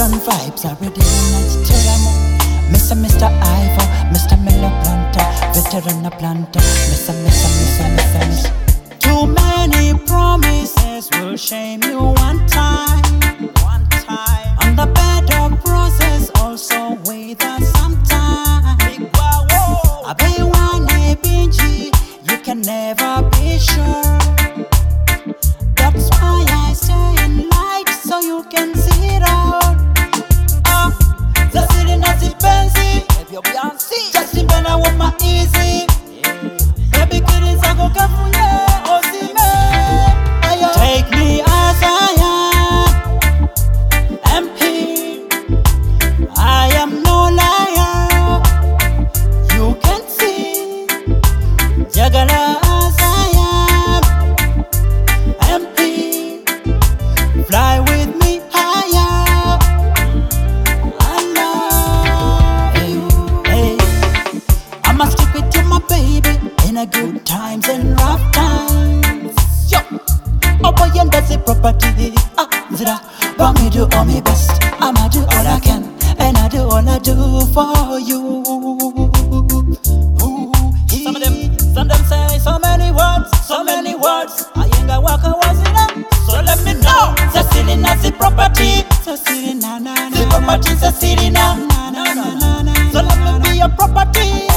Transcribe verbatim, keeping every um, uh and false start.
modern vibes are ready to tell them. Mister Mister Ivo, Mister Miller Planter, veteran planter, Mister Mister Mister Mister Mister. Too many promises will shame you one time, one time. On the bed of roses, also with us sometime. Big wow, I be one A B G, you can never be sure. That's why I stay in light so you can see it out. Ah, the city nazi penzi, just in bena with my easy. Baby kiddies I go kafunye osime. Take me as I am, M P. I am no liar. You can see, Jagala as I am, M P. Fly with me higher. I love you. Hey, I must keep it to my baby in a good times and rough times. Yo, oh boy, and that's it property. Ah, zira, want me do all my best. I'ma do all I can, and I do all I do for you. Ooh, some of them, some of them say so many words, so many words. I ain't got walk a was enough. So let me know. The city na the property. The city na na na. The property the city na na na na na. So let me be your property.